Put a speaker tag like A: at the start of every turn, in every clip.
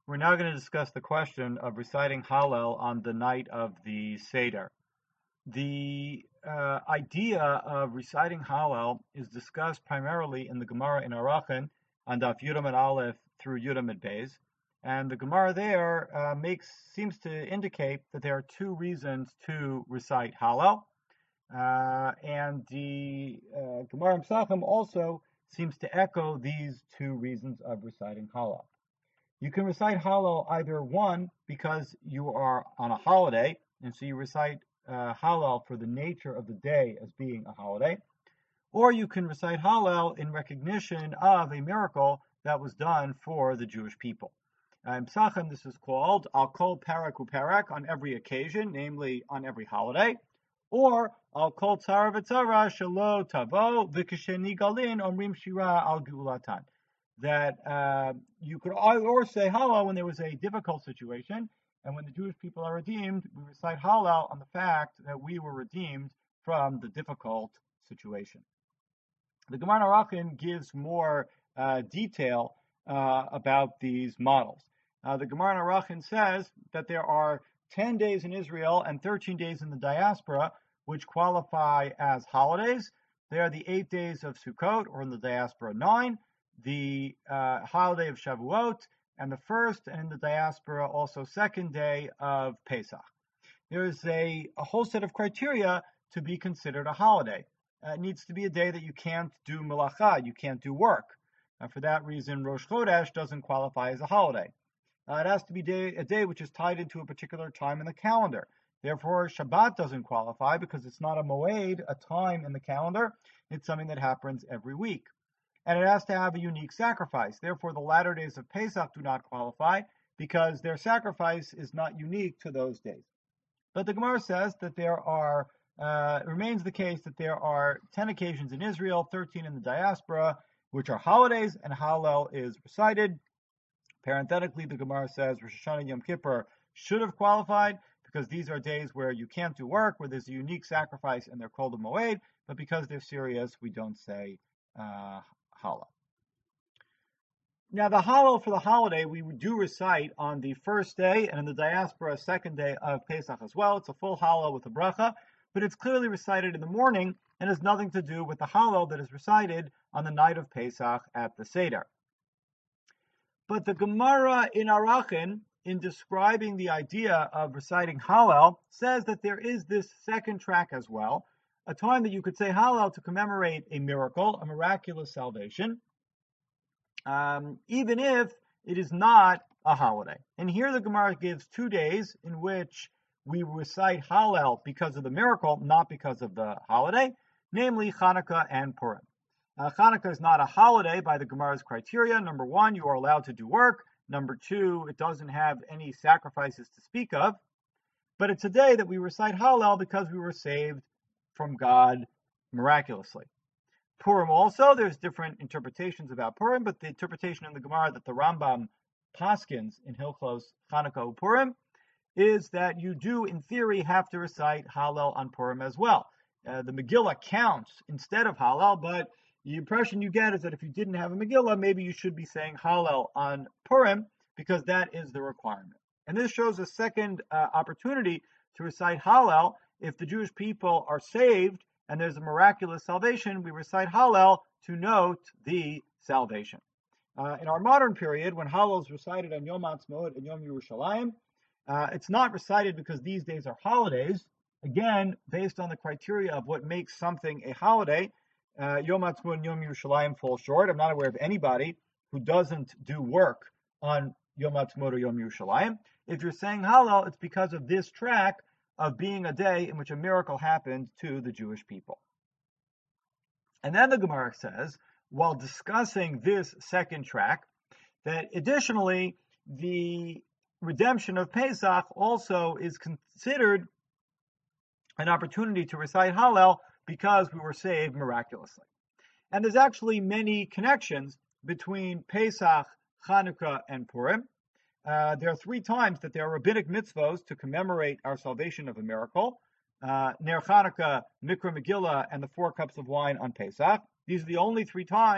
A: We're now going to discuss the question of reciting Hallel on the night of the Seder. The idea of reciting Hallel is discussed primarily in the Gemara in Arachin on Daf Yudam and Aleph through Yudam and Beis. And the Gemara there seems to indicate that there are two reasons to recite Hallel. And the Gemara in Pesachim also seems to echo these two reasons of reciting Hallel. You can recite Hallel either one, because you are on a holiday, and so you recite Hallel for the nature of the day as being a holiday, or you can recite Hallel in recognition of a miracle that was done for the Jewish people. In Pesachim, this is called Al Kol Parak Uparak, on every occasion, namely on every holiday, or Al Kol Tzara V'Tzara Shelo Tavo V'Kasheni Galin Omrim Shira Al Geulatan. That you could or say Hallel when there was a difficult situation, and when the Jewish people are redeemed, we recite Hallel on the fact that we were redeemed from the difficult situation. The Gemara in Arachin gives more detail about these models. The Gemara in Arachin says that there are 10 days in Israel and 13 days in the diaspora which qualify as holidays. They are the 8 days of Sukkot, or in the diaspora 9, the holiday of Shavuot, and the first, and in the diaspora also second day of Pesach. There is a whole set of criteria to be considered a holiday. It needs to be a day that you can't do melacha, you can't do work. For that reason, Rosh Chodesh doesn't qualify as a holiday. It has to be a day which is tied into a particular time in the calendar. Therefore, Shabbat doesn't qualify because it's not a moed, a time in the calendar. It's something that happens every week. And it has to have a unique sacrifice. Therefore, the latter days of Pesach do not qualify because their sacrifice is not unique to those days. But the Gemara says that it remains the case that there are 10 occasions in Israel, 13 in the diaspora, which are holidays, and Hallel is recited. Parenthetically, the Gemara says Rosh Hashanah and Yom Kippur should have qualified because these are days where you can't do work, where there's a unique sacrifice, and they're called a moed. But because they're serious, we don't say Hallel. Now, the Hallel for the holiday we do recite on the first day, and in the diaspora, second day of Pesach as well. It's a full Hallel with a bracha, but it's clearly recited in the morning and has nothing to do with the Hallel that is recited on the night of Pesach at the Seder. But the Gemara in Arachin, in describing the idea of reciting Hallel, says that there is this second track as well, a time that you could say Hallel to commemorate a miracle, a miraculous salvation, even if it is not a holiday. And here the Gemara gives 2 days in which we recite Hallel because of the miracle, not because of the holiday, namely Chanukah and Purim. Chanukah is not a holiday by the Gemara's criteria. Number one, you are allowed to do work. Number two, it doesn't have any sacrifices to speak of. But it's a day that we recite Hallel because we were saved from God miraculously. Purim also, there's different interpretations about Purim, but the interpretation in the Gemara that the Rambam paskins in Hilchos Chanukah Purim is that you do, in theory, have to recite Hallel on Purim as well. The Megillah counts instead of Hallel, but the impression you get is that if you didn't have a Megillah, maybe you should be saying Hallel on Purim, because that is the requirement. And this shows a second opportunity to recite Hallel. If the Jewish people are saved and there's a miraculous salvation, we recite Hallel to note the salvation. In our modern period, when Hallel is recited on Yom Ha'atzmaut and Yom Yerushalayim, it's not recited because these days are holidays. Again, based on the criteria of what makes something a holiday, Yom Ha'atzmaut and Yom Yerushalayim fall short. I'm not aware of anybody who doesn't do work on Yom Ha'atzmaut or Yom Yerushalayim. If you're saying Hallel, it's because of this track of being a day in which a miracle happened to the Jewish people. And then the Gemara says, while discussing this second track, that additionally, the redemption of Pesach also is considered an opportunity to recite Hallel because we were saved miraculously. And there's actually many connections between Pesach, Chanukah, and Purim. There are 3 times that there are rabbinic mitzvos to commemorate our salvation of a miracle. Ner Chanukah, Mikra Megillah, and the 4 cups of wine on Pesach. These are the only 3 times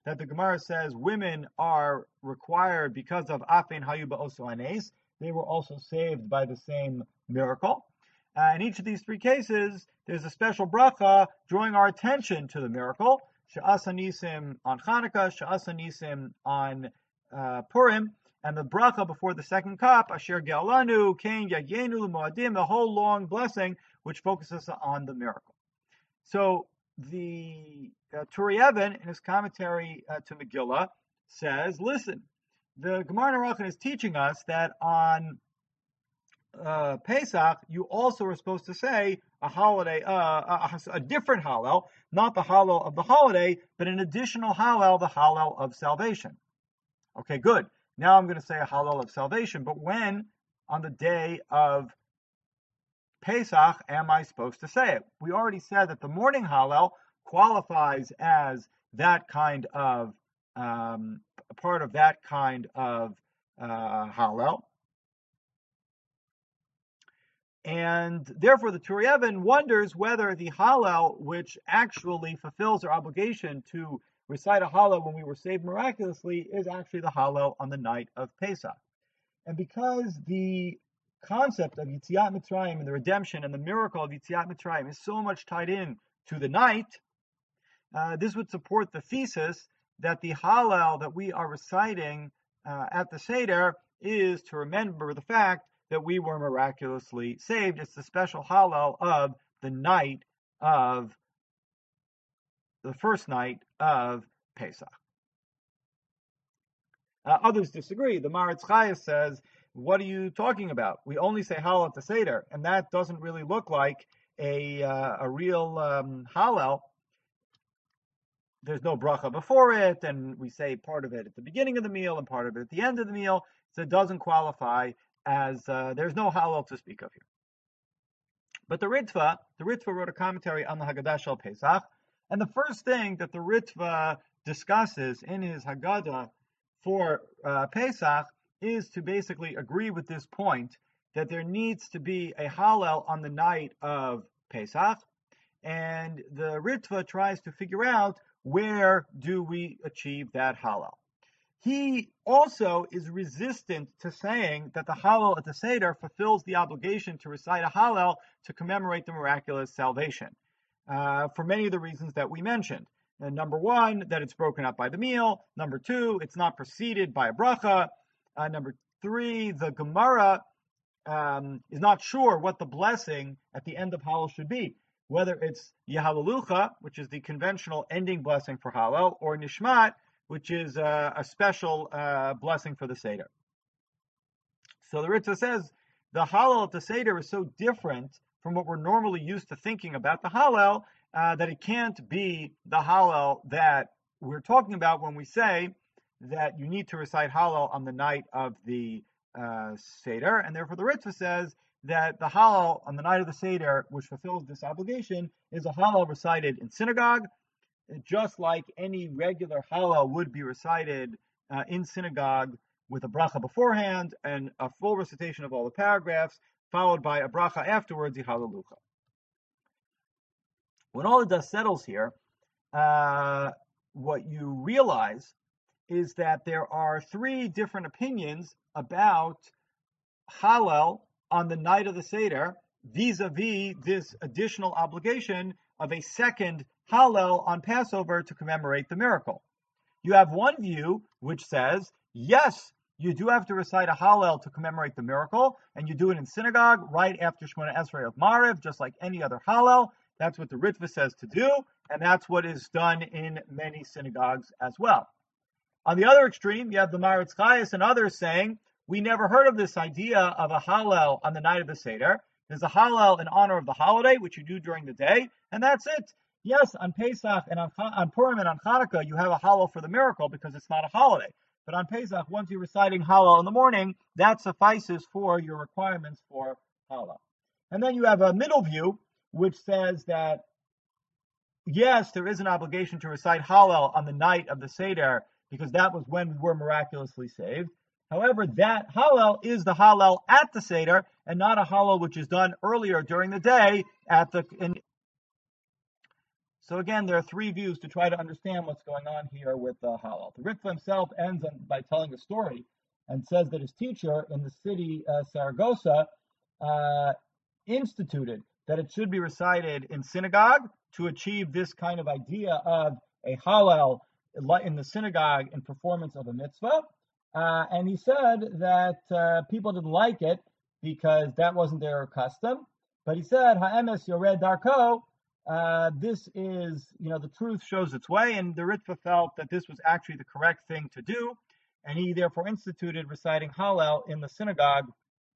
A: that the Gemara says women are required because of Afen Hayu Ba'oso Anes. They were also saved by the same miracle. In each of these three cases, there's a special bracha drawing our attention to the miracle. She'asa Nisim on Chanukah, She'asa Nisim on Purim, and the bracha before the second cup, Asher Ge'alanu, Kein Yagyenu L'Moadim, the whole long blessing, which focuses on the miracle. So the Turi Even, in his commentary to Megillah, says, listen, the Gemara Nerachon is teaching us that on Pesach, you also are supposed to say a holiday, a different Hallel, not the Hallel of the holiday, but an additional Hallel, the Hallel of salvation. Okay, good. Now I'm going to say a Hallel of salvation, but when on the day of Pesach am I supposed to say it? We already said that the morning Hallel qualifies as that kind of part of that kind of Hallel. And therefore, the Turi Even wonders whether the Hallel, which actually fulfills our obligation to recite a Hallel when we were saved miraculously, is actually the Hallel on the night of Pesach. And because the concept of Yetziat Mitzrayim and the redemption and the miracle of Yetziat Mitzrayim is so much tied in to the night, this would support the thesis that the Hallel that we are reciting at the Seder is to remember the fact that we were miraculously saved. It's the special Hallel of the night of the first night of Pesach. Others disagree. The Maharatz Chayes says, what are you talking about? We only say Hallel at the Seder, and that doesn't really look like a real Hallel. There's no bracha before it, and we say part of it at the beginning of the meal and part of it at the end of the meal, so it doesn't qualify as there's no Hallel to speak of here. But the Ritva wrote a commentary on the Haggadah Shel Pesach, and the first thing that the Ritva discusses in his Haggadah for Pesach is to basically agree with this point that there needs to be a Hallel on the night of Pesach, and the Ritva tries to figure out where do we achieve that Hallel. He also is resistant to saying that the Hallel at the Seder fulfills the obligation to recite a Hallel to commemorate the miraculous salvation, for many of the reasons that we mentioned. Number one, that it's broken up by the meal. Number two, it's not preceded by a bracha. Number three, the Gemara is not sure what the blessing at the end of Hallel should be, whether it's Yehalalucha, which is the conventional ending blessing for Hallel, or Nishmat, which is a special blessing for the Seder. So the Ritva says the Hallel at the Seder is so different from what we're normally used to thinking about the Hallel that it can't be the Hallel that we're talking about when we say that you need to recite Hallel on the night of the Seder, and therefore the Ritva says that the Hallel on the night of the Seder, which fulfills this obligation, is a Hallel recited in synagogue, just like any regular Hallel would be recited in synagogue with a bracha beforehand and a full recitation of all the paragraphs, followed by a bracha afterwards, Yehalalucha. When all the dust settles here, what you realize is that there are three different opinions about Hallel on the night of the Seder, vis-a-vis this additional obligation of a second Hallel on Passover to commemorate the miracle. You have one view which says, yes, you do have to recite a Hallel to commemorate the miracle, and you do it in synagogue right after Shemona Esrei of Mariv, just like any other Hallel. That's what the Ritva says to do, and that's what is done in many synagogues as well. On the other extreme, you have the Maharatz Chayes and others saying, we never heard of this idea of a Hallel on the night of the Seder. There's a Hallel in honor of the holiday, which you do during the day, and that's it. Yes, on Pesach and on Purim and on Chanukah, you have a Hallel for the miracle because it's not a holiday. But on Pesach, once you're reciting Hallel in the morning, that suffices for your requirements for Hallel. And then you have a middle view, which says that, yes, there is an obligation to recite Hallel on the night of the Seder, because that was when we were miraculously saved. However, that Hallel is the Hallel at the Seder, and not a Hallel which is done earlier during the day So again, there are three views to try to understand what's going on here with Hallel. The Ritva himself ends by telling a story and says that his teacher in the city Saragossa instituted that it should be recited in synagogue to achieve this kind of idea of a Hallel in the synagogue in performance of a mitzvah. And he said that people didn't like it because that wasn't their custom. But he said, Ha'emes Yored Darko, this is, the truth shows its way, and the Ritva felt that this was actually the correct thing to do, and he therefore instituted reciting Hallel in the synagogue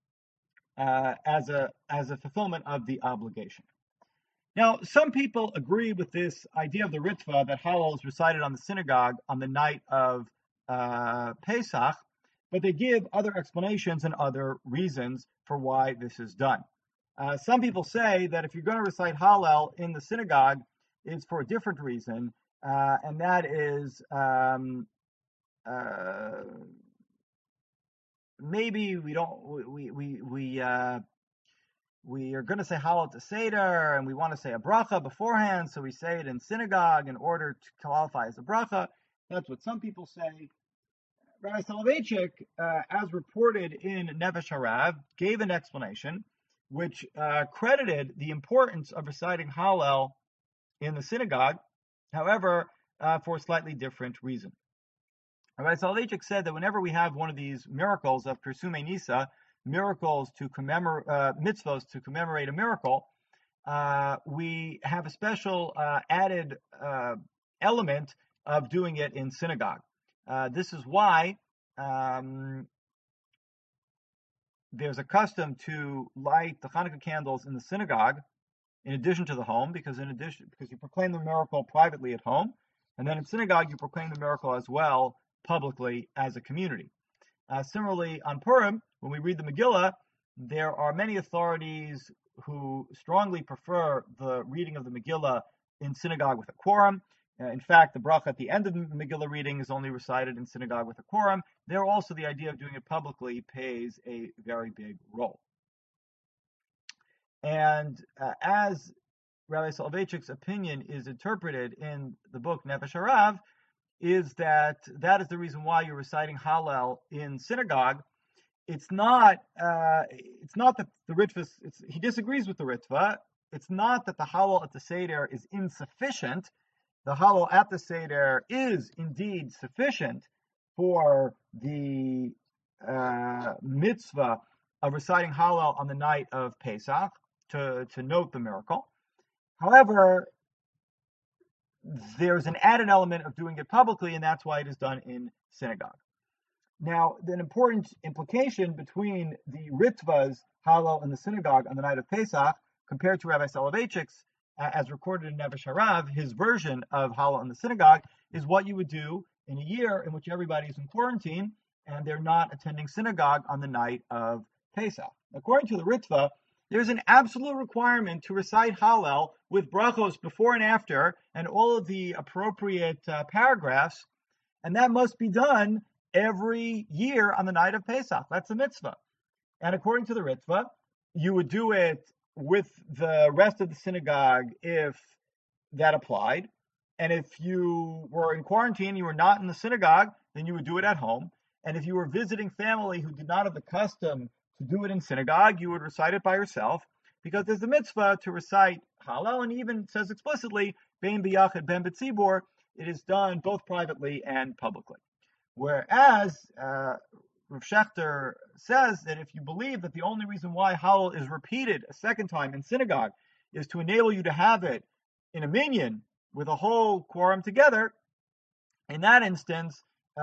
A: as a fulfillment of the obligation. Now, some people agree with this idea of the Ritva that Hallel is recited on the synagogue on the night of Pesach, but they give other explanations and other reasons for why this is done. Some people say that if you're going to recite Hallel in the synagogue, it's for a different reason, and that is maybe we are going to say Hallel at the Seder, and we want to say a bracha beforehand, so we say it in synagogue in order to qualify as a bracha. That's what some people say. Rabbi Soloveitchik, as reported in Nefesh Harav, gave an explanation which credited the importance of reciting Hallel in the synagogue, however, for a slightly different reason. Rabbi Soloveitchik said that whenever we have one of these miracles of Pirsumei Nisa, miracles to commemorate, mitzvos to commemorate a miracle, we have a special added element of doing it in synagogue. This is why there's a custom to light the Hanukkah candles in the synagogue in addition to the home, because you proclaim the miracle privately at home, and then in synagogue you proclaim the miracle as well publicly as a community. Similarly, on Purim, when we read the Megillah, there are many authorities who strongly prefer the reading of the Megillah in synagogue with a quorum. In fact, the bracha at the end of the Megillah reading is only recited in synagogue with a quorum. There also the idea of doing it publicly plays a very big role. And as Rabbi Soloveitchik's opinion is interpreted in the book Nefesh Harav, is that is the reason why you're reciting Hallel in synagogue. It's not that the Ritva, he disagrees with the Ritva. It's not that the Hallel at the Seder is insufficient. The Hallel at the Seder is indeed sufficient for the mitzvah of reciting Hallel on the night of Pesach to note the miracle. However, there's an added element of doing it publicly, and that's why it is done in synagogue. Now, an important implication between the Ritva's Hallel in the synagogue on the night of Pesach compared to Rabbi Soloveitchik's, as recorded in Nefesh Harav, his version of Hallel in the synagogue, is what you would do in a year in which everybody is in quarantine and they're not attending synagogue on the night of Pesach. According to the Ritva, there's an absolute requirement to recite Hallel with brachos before and after and all of the appropriate paragraphs, and that must be done every year on the night of Pesach. That's a mitzvah. And according to the Ritva, you would do it with the rest of the synagogue if that applied. And if you were in quarantine, you were not in the synagogue, then you would do it at home. And if you were visiting family who did not have the custom to do it in synagogue, you would recite it by yourself, because there's the mitzvah to recite Hallel, and even says explicitly, Bein b'yachid, ben b'tzibur, it is done both privately and publicly. Whereas Rav Shechter says that if you believe that the only reason why Hallel is repeated a second time in synagogue is to enable you to have it in a minyan with a whole quorum together, in that instance,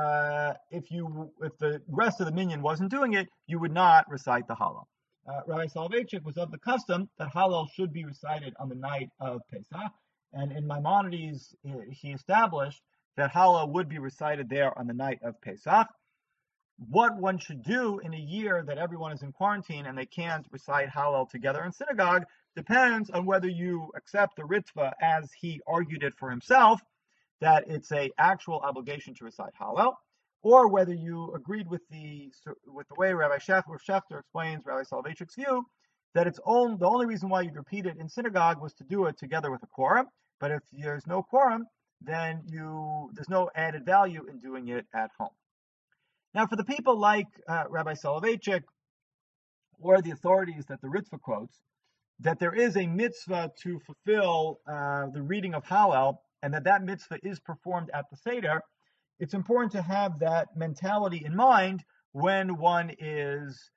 A: if the rest of the minyan wasn't doing it, you would not recite the Hallel. Rabbi Soloveitchik was of the custom that Hallel should be recited on the night of Pesach, and in Maimonides he established that Hallel would be recited there on the night of Pesach. What one should do in a year that everyone is in quarantine and they can't recite Hallel together in synagogue depends on whether you accept the Ritva as he argued it for himself, that it's an actual obligation to recite Hallel, or whether you agreed with the way Rabbi Shechter explains Rabbi Soloveitchik's view, that the only reason why you'd repeat it in synagogue was to do it together with a quorum. But if there's no quorum, then there's no added value in doing it at home. Now, for the people like Rabbi Soloveitchik or the authorities that the Ritva quotes, that there is a mitzvah to fulfill the reading of Hallel, and that mitzvah is performed at the Seder, it's important to have that mentality in mind when one is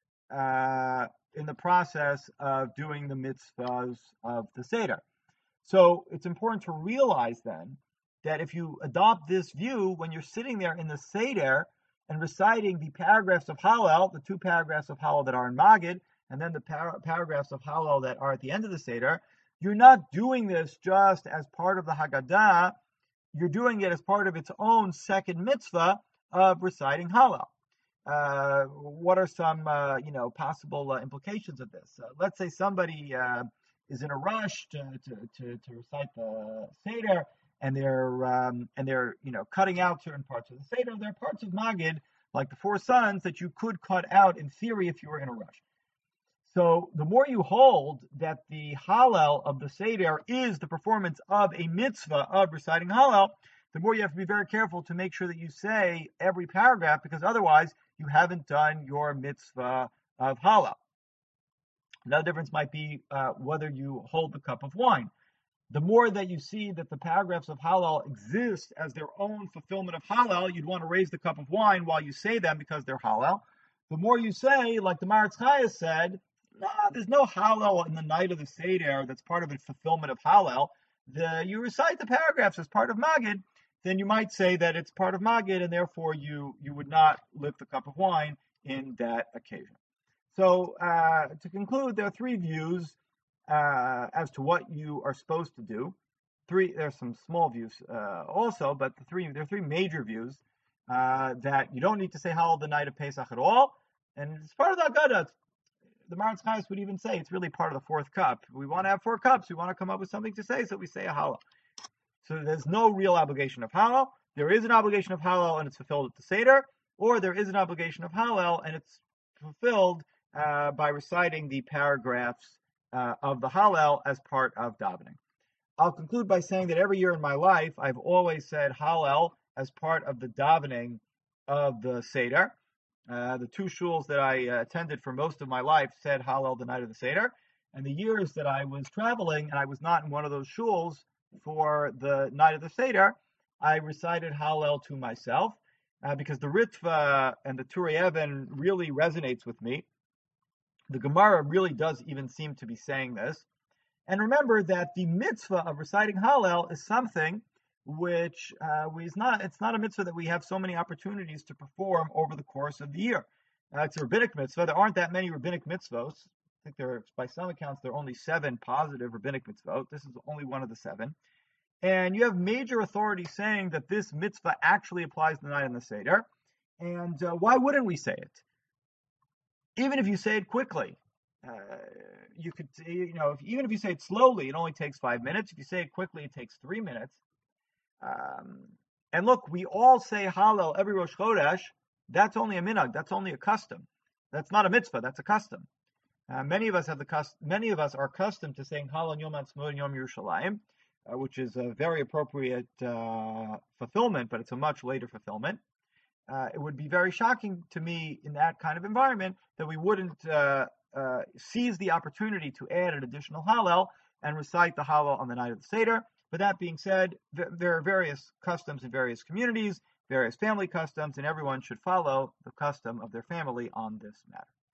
A: in the process of doing the mitzvahs of the Seder. So it's important to realize then that if you adopt this view, when you're sitting there in the Seder and reciting the paragraphs of Hallel, the 2 paragraphs of Hallel that are in Magid, and then the paragraphs of Hallel that are at the end of the Seder, you're not doing this just as part of the Haggadah, you're doing it as part of its own second mitzvah of reciting Hallel. What are some possible implications of this? Let's say somebody is in a rush to recite the Seder, and they're cutting out certain parts of the Seder. There are parts of Magid, like the 4 sons, that you could cut out in theory if you were in a rush. So the more you hold that the Hallel of the Seder is the performance of a mitzvah of reciting Hallel, the more you have to be very careful to make sure that you say every paragraph, because otherwise you haven't done your mitzvah of Hallel. Another difference might be whether you hold the cup of wine. The more that you see that the paragraphs of Hallel exist as their own fulfillment of Hallel, you'd want to raise the cup of wine while you say them because they're Hallel. The more you say, like the Maharatz Chayes said, there's no Hallel in the night of the Seder that's part of a fulfillment of Hallel. You recite the paragraphs as part of Magid, then you might say that it's part of Magid, and therefore you would not lift the cup of wine in that occasion. So to conclude, there are 3 views as to what you are supposed to do. There's some small views also, but there are 3 major views that you don't need to say Hallel the night of Pesach at all, and it's part of the Haggadah. The Maharatz Chayes would even say it's really part of the 4th cup. We want to have 4 cups. We want to come up with something to say, so we say a Hallel. So there's no real obligation of Hallel. There is an obligation of Hallel, and it's fulfilled at the Seder, or there is an obligation of Hallel, and it's fulfilled by reciting the paragraphs of the Hallel as part of davening. I'll conclude by saying that every year in my life, I've always said Hallel as part of the davening of the Seder. The 2 shuls that I attended for most of my life said Hallel the night of the Seder. And the years that I was traveling and I was not in one of those shuls for the night of the Seder, I recited Hallel to myself because the Ritva and the Turei Even really resonates with me. The Gemara really does even seem to be saying this. And remember that the mitzvah of reciting Hallel is something which it's not a mitzvah that we have so many opportunities to perform over the course of the year. It's a rabbinic mitzvah. There aren't that many rabbinic mitzvos. I think by some accounts, there are only 7 positive rabbinic mitzvot. This is only one of the 7. And you have major authorities saying that this mitzvah actually applies to the night of the Seder. And why wouldn't we say it? Even if you say it quickly, you could, even if you say it slowly, it only takes 5 minutes. If you say it quickly, it takes 3 minutes. And look, we all say Hallel every Rosh Chodesh. That's only a minhag. That's only a custom. That's not a mitzvah. That's a custom. Many of us are accustomed to saying Hallel Yom Ha'atzmaut and Yom Yerushalayim, which is a very appropriate fulfillment, but it's a much later fulfillment. It would be very shocking to me in that kind of environment that we wouldn't seize the opportunity to add an additional Hallel and recite the Hallel on the night of the Seder. But that being said, there are various customs in various communities, various family customs, and everyone should follow the custom of their family on this matter.